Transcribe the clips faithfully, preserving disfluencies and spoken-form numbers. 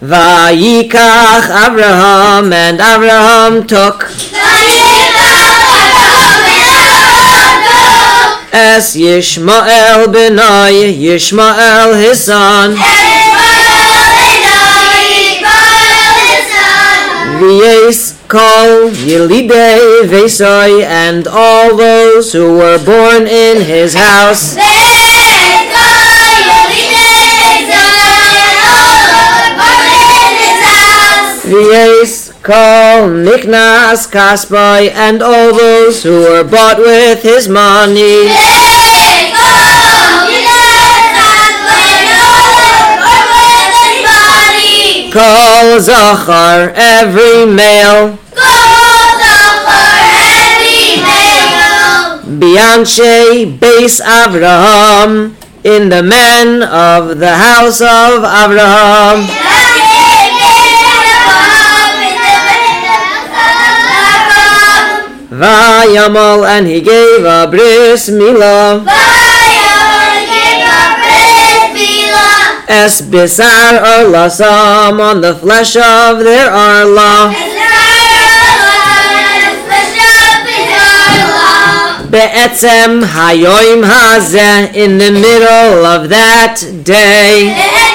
Vayikach Avraham, and Avraham took Es Yishmael benai, Yishmael his son, V'yes kol Yelidei Vesai, and all those who were born in his house, V'yes kol Niknas Kaspai, and all those who were bought with his money, Kol Zachar, every male, Bianshe Beis Avraham, in the men of the house of Avraham, Vayamal, and he gave a bris milah, Es Bisar Arlasam, on the flesh of their Arla, Be'etzem Hayoim Hazeh, in the middle of that day,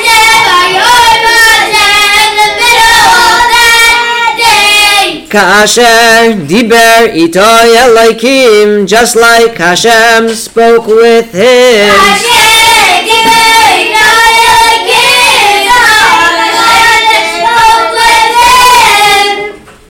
Ka'asher Diber Ito Elokim, just like Hashem spoke with him.